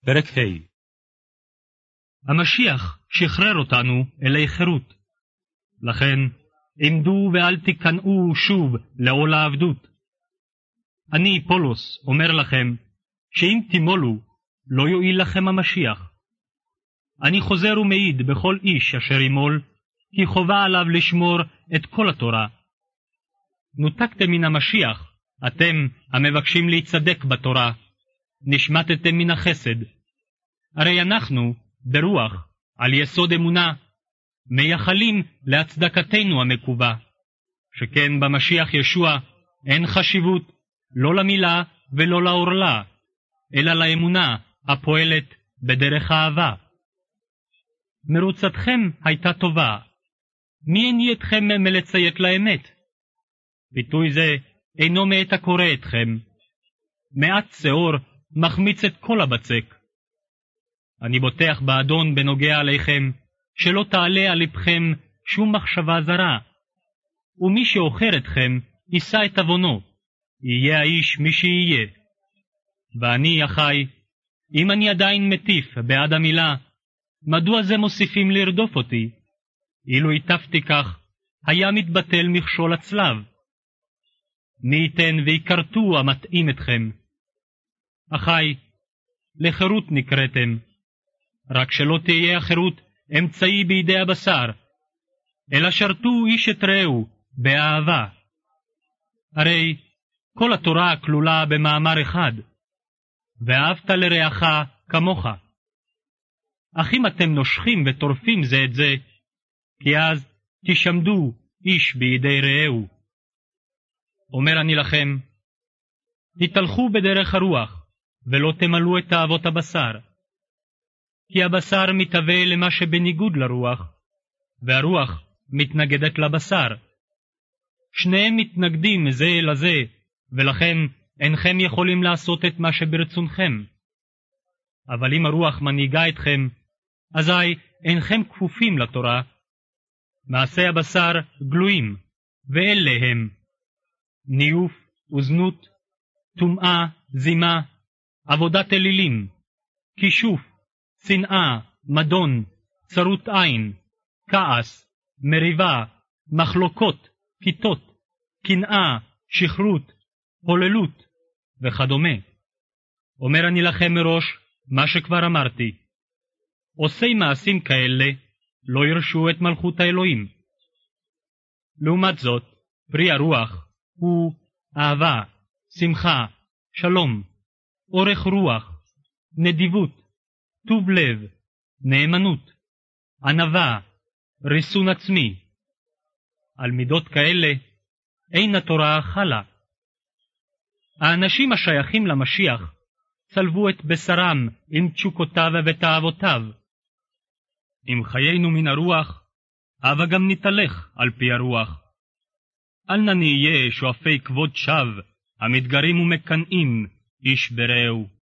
פרק ה'. המשיח שחרר אותנו אלי חירות. לכן עמדו ואל תיכנעו שוב לעול העבדות. אני פולוס אומר לכם שאם תימולו לא יועיל לכם המשיח. אני חוזר ומעיד בכל איש אשר ימול, כי חובה עליו לשמור את כל התורה. נותקתם מן המשיח, אתם המבקשים להצדק בתורה, נשמטתם מן החסד. הרי אנחנו, ברוח, על יסוד אמונה, מייחלים להצדקתנו המקובה, שכן במשיח ישוע אין חשיבות לא למילה ולא לעורלה, אלא לאמונה הפועלת בדרך האהבה. מרוצתכם הייתה טובה. מי הניע אתכם מלציית לאמת? ביטוי זה אינו מאת הקורא אתכם. מעט שעור מחמיץ את כל הבצק. אני בוטח באדון בנוגע עליכם, שלא תעלה על לבכם שום מחשבה זרה. ומי שאוכר אתכם יישא את עוונו, יהיה האיש מי שיהיה. ואני, אחי, אם אני עדיין מטיף בעד המילה, מדוע זה מוסיפים לרדוף אותי? אילו היטפתי כך, היה מתבטל מכשול הצלב. מי ייתן ויקרתו המתאים אתכם. אחי, לחירות נקראתם, רק שלא תהיה החירות אמצעי בידי הבשר, אלא שרתו איש את רעהו באהבה. הרי כל התורה כלולה במאמר אחד, ואהבת לרעך כמוך. אך אם אתם נושכים וטורפים זה את זה, כי אז תשמדו איש בידי רעהו. אומר אני לכם, תתהלכו בדרך הרוח, ולא תמלאו את תאוות הבשר. כי הבשר מתהווה למה שבניגוד לרוח, והרוח מתנגדת לבשר. שניהם מתנגדים זה לזה, ולכן אינכם יכולים לעשות את מה שברצונכם. אבל אם הרוח מנהיגה אתכם, אזי אינכם כפופים לתורה. מעשי הבשר גלויים, ואלה הם ניוף וזנות, טומאה, זימה, עבודת אלילים, כישוף, שנאה, מדון, צרות עין, כעס, מריבה, מחלוקות, פיתות, קנאה, שכרות, הוללות וכדומה. אומר אני לכם מראש מה שכבר אמרתי, עושי מעשים כאלה לא ירשו את מלכות האלוהים. לעומת זאת, פרי הרוח הוא אהבה, שמחה, שלום, אורך רוח, נדיבות, טוב לב, נאמנות, ענווה, ריסון עצמי. על מידות כאלה אין התורה חלה. האנשים השייכים למשיח צלבו את בשרם עם תשוקותיו ותאוותיו. אם חיינו מן הרוח, הבה גם נתהלך על פי הרוח. אל נא נהיה שואפי כבוד שווא, המתגרים ומקנאים איש ברעהו.